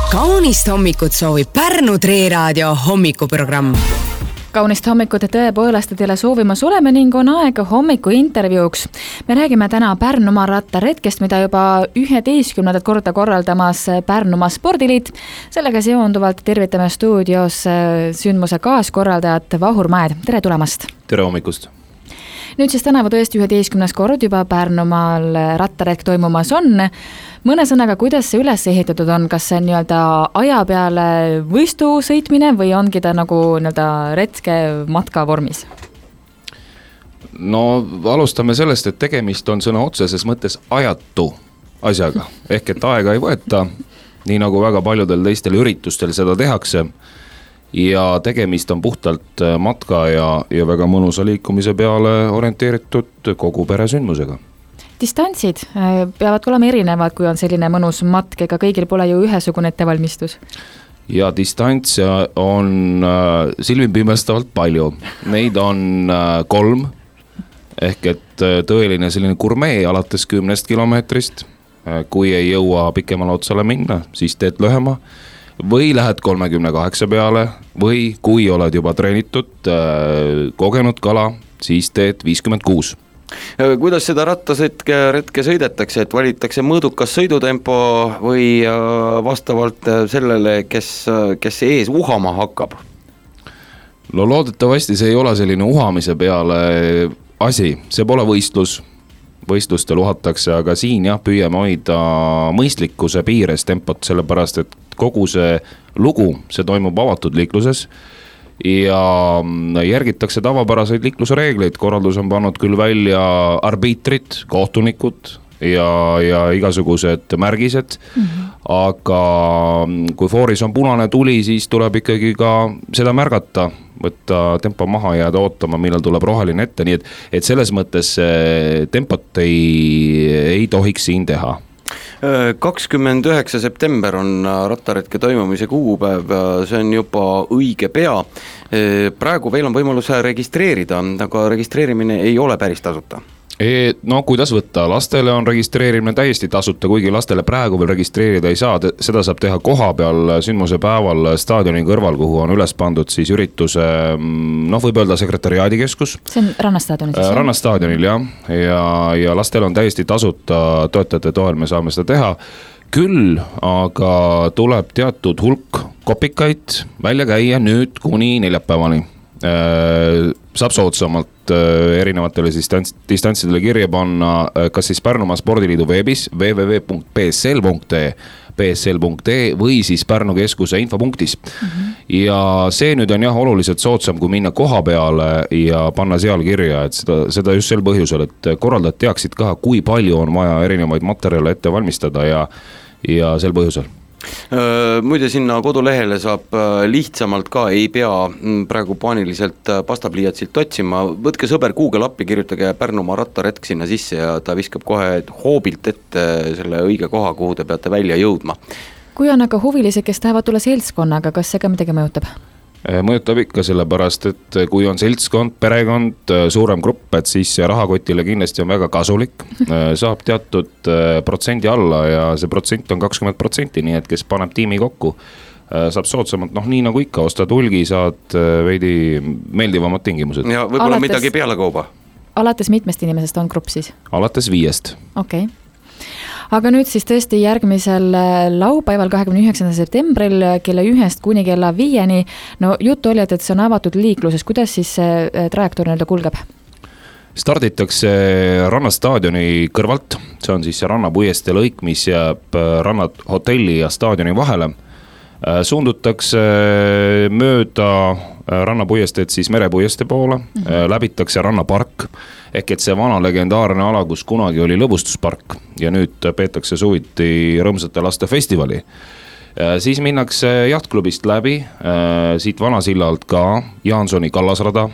Kaunist hommikut soovib Pärnu Treeraadio hommikuprogramm. Kaunist hommikut tõepoolest teile soovimas oleme ning on aeg hommiku intervjuuks. Me räägime täna Pärnumaa rattaretkest, mida juba 11. korda korraldamas Pärnumaa Spordiliit. Sellega seonduvalt tervitame stuudios sündmuse kaaskorraldajat Vahur Mäed. Tere tulemast! Tere hommikust! Nüüd siis tänavu tõesti 11. kord juba Pärnumaal rattaretk toimumas on. Mõne sõnaga, kuidas see üles ehitatud on? Kas see on nii-öelda aja peale võistu sõitmine või ongi ta nagu nii-öelda retke matka vormis? No alustame sellest, et tegemist on sõna otseses mõttes ajatu asjaga. Ehk et aega ei võeta, nii nagu väga paljudel teistel üritustel seda tehakse. Ja tegemist on puhtalt matka ja väga mõnusa liikumise peale orienteeritud kogu pere sündmusega. Distantsid peavad olema erinevad, kui on selline mõnus matk, ega kõigil pole ju ühesugune ettevalmistus. Ja distantse on silmipimestavalt palju. Neid on 3, ehk et tõeline selline gurmee alates 10 kilomeetrist. Kui ei jõua pikemale otsale minna, siis teed lühema. Või lähed 38 peale või kui oled juba treenitud, kogenud kala, siis teed 56. Kuidas seda rattasõitke sõidetakse, et valitakse mõõdukas sõidutempo või vastavalt sellele, kes ees uhama hakkab? No loodetavasti see ei ole selline uhamise peale asi, see pole võistlus. Võistlustel uhatakse, aga siin püüame hoida mõistlikkuse piires tempot, sellepärast et kogu see lugu, see toimub avatud liikluses ja järgitakse tavapäraseid liikluse reegleid. Korraldus on pannud küll välja arbiitrid, kohtunikud ja igasugused märgised, aga kui fooris on punane tuli, siis tuleb ikkagi ka seda märgata, võtta tempo maha ja jääda ootama, millal tuleb roheline ette, nii et selles mõttes tempot ei tohiks siin teha. 29. september on rattaretke toimumise kuupäev, see on juba õige pea. Praegu veel on võimalus registreerida, aga registreerimine ei ole päris tasuta. No kuidas võtta, lastele on registreerimine täiesti tasuta, kuigi lastele praegu veel registreerida ei saa, seda saab teha koha peal sündmuse päeval staadioni kõrval, kuhu on üles pandud siis ürituse, võib öelda sekretariaadikeskus. See on Rannastaadionil siis? Rannastaadionil ja lastele on täiesti tasuta, toetajate toel me saame seda teha. Küll aga tuleb teatud hulk kopikaid välja käia nüüd kuni neljapäevani. Saab soodsamalt erinevatele distantsidele kirja panna kas siis Pärnumaa Spordiliidu veebis www.psl.ee või siis Pärnu keskuse infopunktis. Ja see nüüd on oluliselt soodsam, kui minna koha peale ja panna seal kirja, et seda just sel põhjusel, et korraldajad teaksid ka, kui palju on vaja erinevaid materjale ette valmistada ja sel põhjusel. Muide sinna kodulehele saab lihtsamalt ka, ei pea praegu paaniliselt pastapliiatselt otsima, võtke sõber Google appi, kirjutage Pärnumaa rattaretk sinna sisse ja ta viskab kohe hoobilt ette selle õige koha, kuhu te peate välja jõudma. Kui on aga huvilised, kes tahavad tulla seltskonnaga, kas see ka midagi mõjutab? Mõjutab ikka sellepärast, et kui on seltskond, perekond, suurem grupp, et siis rahakotile kindlasti on väga kasulik. Saab teatud protsendi alla ja see protsent on 20%, nii et kes paneb tiimi kokku, saab soodsamalt, nii nagu ikka, ostad hulgi, saad veidi meeldivamad tingimused. Ja võib-olla midagi peale kauba? Alates mitmest inimesest on grupp siis? Alates 5. Okei. Aga nüüd siis tõesti järgmisel laupäeval 29. septembril kella 1 kuni kella 5. No juttu oli, et see on avatud liikluses. Kuidas siis see trajektoor nii-öelda kulgeb? Starditakse Rannastaadioni kõrvalt. See on siis see rannapuieste lõik, mis jääb rannahotelli ja staadioni vahele. Suundutakse mööda rannapuiesteed siis merepuieste poole, läbitakse rannapark, ehk et see vana legendaarne ala, kus kunagi oli lõbustuspark ja nüüd peetakse suviti rõõmsate laste festivali. Siis minnakse jahtklubist läbi, siit Vanasillalt ka Jaansoni kallasrada,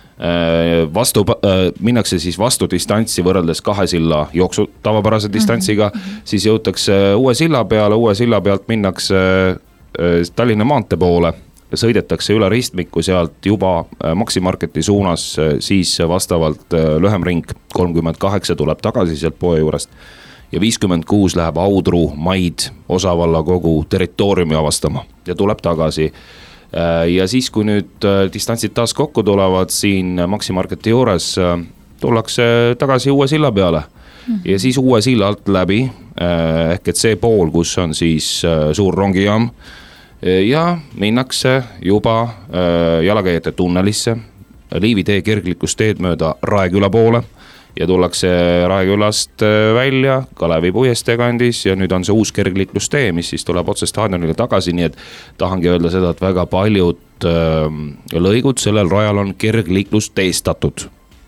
minnakse siis vastu distantsi võrreldes 2 silla jooksu tavapärase distantsiga, siis jõutakse uue silla pealt minnakse Tallinna maantee poole, sõidetakse üle ristmiku sealt juba Maxi Marketi suunas, siis vastavalt lühem ring 38 tuleb tagasi sealt poe juurest ja 56 läheb Audru, Maid, Osavalla kogu territooriumi avastama ja tuleb tagasi. Ja siis, kui nüüd distantsid taas kokku tulevad siin Maxi Marketi juures, tullakse tagasi uue silla peale ja siis uue silla alt läbi, ehk et see pool, kus on siis suur rongijaam ja minnakse juba jalakäijate tunnelisse, Liivi tee kerglikkusteed mööda Raeküla poole ja tullakse Raekülast välja Kalevi puiestee kandis ja nüüd on see uus kergliiklustee, mis siis tuleb otse staadionile tagasi, nii et tahangi öelda seda, et väga paljud lõigud sellel rajal on kergliiklusteestatud.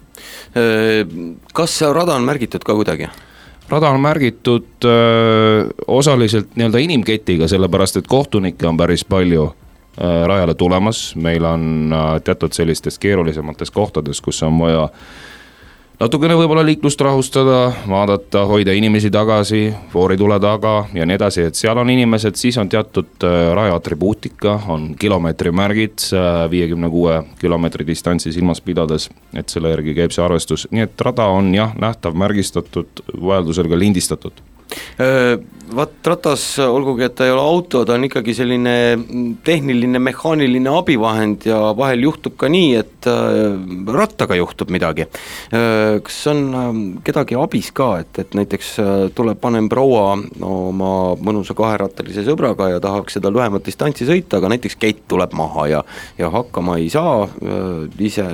Kas see rada on märgitud ka kuidagi? Rada on märgitud osaliselt nii-öelda inimketiga, sellepärast et kohtunikke on päris palju rajale tulemas. Meil on teatud sellistes keerulisemates kohtades, kus on vaja natukene võib-olla liiklust rahustada, vaadata, hoida inimesi tagasi, vooritule taga ja nii edasi, et seal on inimesed, siis on teatud raja atribuutika, on kilomeetrimärgid 56 kilomeetri distantsi silmas pidades, et selle järgi käib see arvestus, nii et rada on jah, nähtav, märgistatud, vajadusel ka lindistatud. Vaat ratas, olgugi, et ta ei ole auto, ta on ikkagi selline tehniline, mehaaniline abivahend ja vahel juhtub ka nii, et rattaga juhtub midagi. Kas on kedagi abis ka, et näiteks tuleb panem proua oma mõnusa kaherattalise sõbraga ja tahaks seda lühemat distantsi sõita, aga näiteks kett tuleb maha ja hakkama ei saa ise,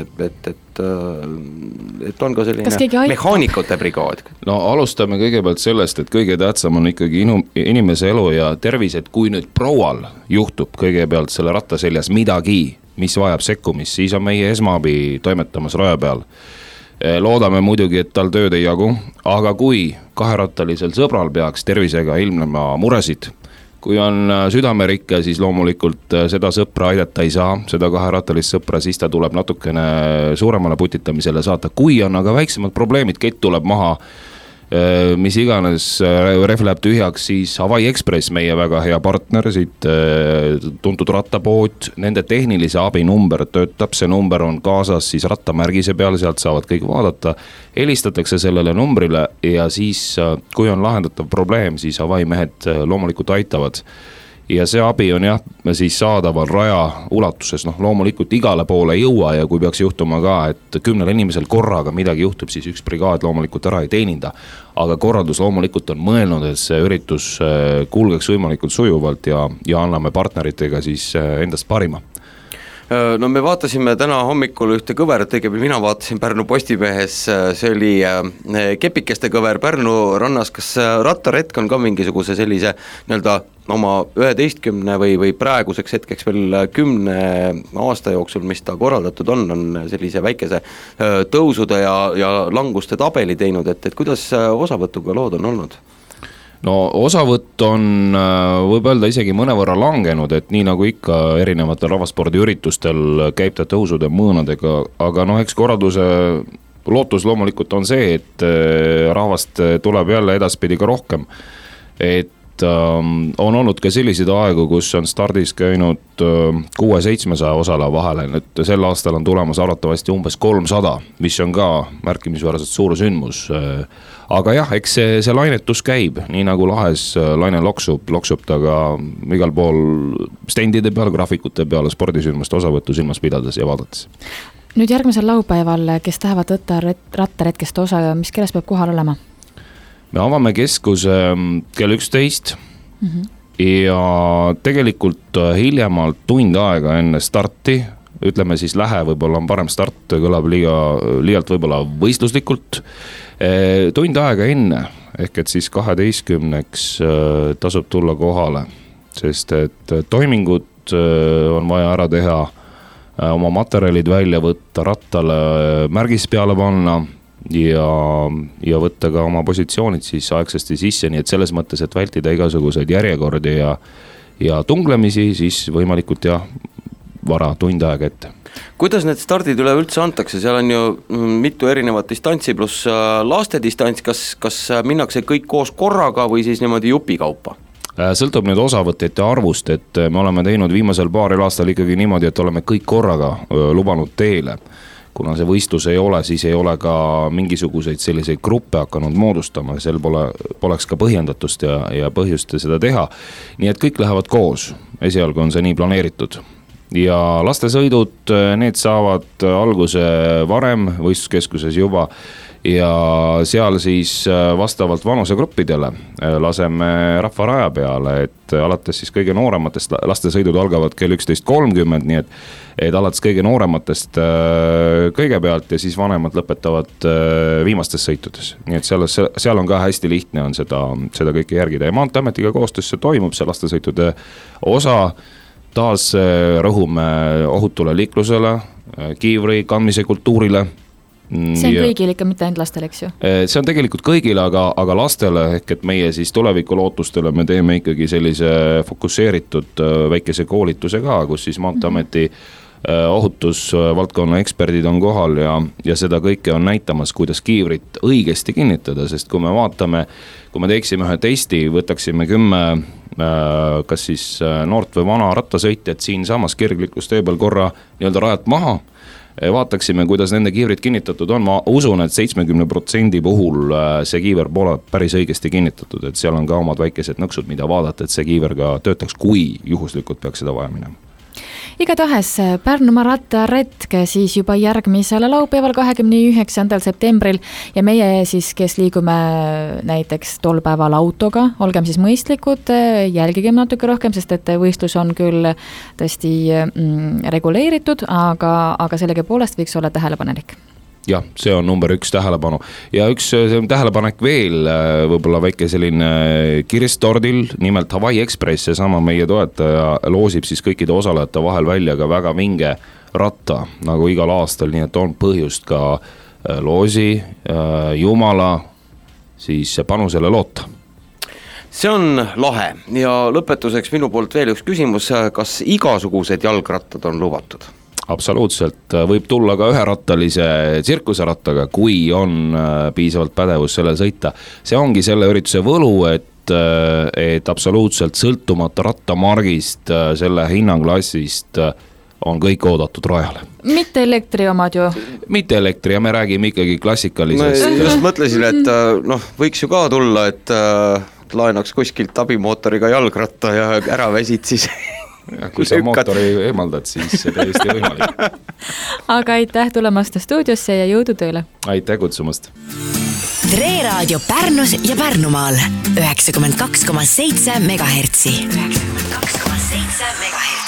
et on ka selline mehaanikute brigaad. No alustame kõigepealt sellest, et kõige tähtsam on ikkagi inimese elu ja tervis, et kui nüüd proual juhtub kõigepealt selle ratta seljas midagi, mis vajab sekkumist, siis on meie esmaabi toimetamas raja peal. Loodame muidugi, et tal tööd ei jagu, aga kui kaherattalisel sõbral peaks tervisega ilmnema muresid, kui on südamerikke, siis loomulikult seda sõpra aidata ei saa, seda kaherattalist sõpra, siis ta tuleb natukene suuremale putitamisele saata. Kui on aga väiksemad probleemid, kett tuleb maha, mis iganes rehv läheb tühjaks, siis Hawaii Express, meie väga hea partner, siit tuntud rattapood, nende tehnilise abi number töötab, see number on kaasas siis rattamärgise peal, sealt saavad kõik vaadata, helistatakse sellele numbrile ja siis, kui on lahendatav probleem, siis Hawaii mehed loomulikult aitavad. Ja see abi on jah, siis saadaval raja ulatuses, loomulikult igale poole ei jõua ja kui peaks juhtuma ka, et 10 inimesel korraga midagi juhtub, siis üks brigaad loomulikult ära ei teeninda. Aga korraldus loomulikult on mõelnud, et see üritus kulgeks võimalikult sujuvalt ja anname partneritega siis endast parima. No me vaatasime täna hommikul ühte kõverat, õigemini mina vaatasin Pärnu Postimehes, see oli kepikeste kõver Pärnu rannas, kas rattaretk on ka mingisuguse sellise nii-öelda oma 11 või praeguseks hetkeks veel 10 aasta jooksul, mis ta korraldatud on sellise väikese tõusude ja languste tabeli teinud, et kuidas osavõtuga lood on olnud? No osavõtt on, võib öelda isegi mõnevõrra langenud, et nii nagu ikka erinevatel rahvaspordiüritustel käib ta tõusude mõõnadega, aga eks korralduse lootus loomulikult on see, et rahvast tuleb jälle edaspidi ka rohkem, et on olnud ka selliseid aegu, kus on stardis käinud 600-700 osaleja vahele, nüüd sel aastal on tulemas arvatavasti umbes 300, mis on ka märkimisväärselt suur sündmus. Aga jah, eks see lainetus käib, nii nagu lahes laine loksub ta ka igal pool stendide peal, graafikute peal, spordisündmuste osavõttu silmas pidades ja vaadates. Nüüd järgmisel laupäeval, kes tahavad võtta rattaretkest osa, mis keeles peab kohal olema? Me avame keskuse kell 11 ja tegelikult hiljemalt tund aega enne starti, ütleme siis võib-olla on parem start, kõlab liialt võib-olla võistluslikult, tund aega enne, ehk et siis 12-ks tasub tulla kohale, sest et toimingud on vaja ära teha, oma materjalid välja võtta, rattale märgis peale panna, ja võtta ka oma positsioonid siis aegsasti sisse, nii et selles mõttes, et vältida igasuguseid järjekordi ja tunglemisi, siis võimalikult vara tund aega ette. Kuidas need stardid üleüldse antakse, seal on ju mitu erinevat distantsi pluss laste distants, kas minnakse kõik koos korraga või siis niimoodi jupikaupa? Sõltub nüüd osavõtjate arvust, et me oleme teinud viimasel paaril aastal ikkagi niimoodi, et oleme kõik korraga lubanud teele. kuna see võistlus ei ole, siis ei ole ka mingisuguseid selliseid gruppe hakanud moodustama, sel poleks ka põhjendatust ja põhjust seda teha. Nii et kõik lähevad koos, esialgu on see nii planeeritud. Ja lastesõidud, need saavad alguse varem võistluskeskuses juba ja seal siis vastavalt vanusegruppidele laseme rahvaraja peale, et alates siis kõige noorematest, lastesõidud algavad kell 11:30, nii et alates kõige noorematest kõigepealt ja siis vanemad lõpetavad viimastes sõitudes. Nii et seal on ka hästi lihtne on seda kõike järgida ja Maanteeametiga koostöös see toimub, see lastesõitude osa. Taas rõhume ohutule liiklusele, kiivri kandmise kultuurile. See on kõigil ikka, mitte ainult lastele, eks ju? See on tegelikult kõigile, aga lastele ehk et meie siis tulevikulootustele me teeme ikkagi sellise fokusseeritud väikese koolituse ka, kus siis Maanteeameti ohutusvaldkonna eksperdid on kohal ja seda kõike on näitamas, kuidas kiivrit õigesti kinnitada, sest kui me vaatame, kui me teeksime ühe testi, võtaksime 10 kas siis noort või vana rattasõitjad siin samas kergliklustee peal korra nii-öelda rajalt maha, vaataksime, kuidas nende kiivrid kinnitatud on, ma usun, et 70% puhul see kiiver pole päris õigesti kinnitatud, et seal on ka omad väikesed nõksud, mida vaadata, et see kiiver ka töötaks, kui juhuslikult peaks seda vaja minema. Igatahes Pärnumaa rattaretk siis juba järgmisel laupäeval 29. septembril ja meie siis, kes liigume näiteks tol päeval autoga, olgem siis mõistlikud, jälgigem natuke rohkem, sest et võistlus on küll tõesti reguleeritud, aga sellegi poolest võiks olla tähelepanelik. Jah, see on number 1 tähelepanu ja üks tähelepanek veel, võib-olla väike selline kirstordil, nimelt Hawaii Express, see sama meie toetaja loosib siis kõikide osalejate vahel välja ka väga vinge ratta, nagu igal aastal, nii et on põhjust ka loosi, jumala siis panusele loota. See on lahe ja lõpetuseks minu poolt veel üks küsimus, kas igasugused jalgrattad on lubatud? Absoluutselt, võib tulla ka üherattalise tsirkuserattaga, kui on piisavalt pädevus sellel sõita. See ongi selle ürituse võlu, et absoluutselt sõltumata rattamargist, selle hinnanklassist on kõik oodatud rajale. Mitte elektri omad ju? Mitte elektri ja me räägime ikkagi klassikalisest. Ma just mõtlesin, et võiks ju ka tulla, et laenaks kuskilt abimootoriga jalgratta ja ära väsid siis. Ja kui sa mootori eemaldad, siis see täiesti võimalik. Aga aitäh tulemast stuudiosse ja jõudu tööle. Aitäh kutsumast. Tre Raadio Pärnus ja Pärnumaal 92,7 MHz. 92,7 MHz.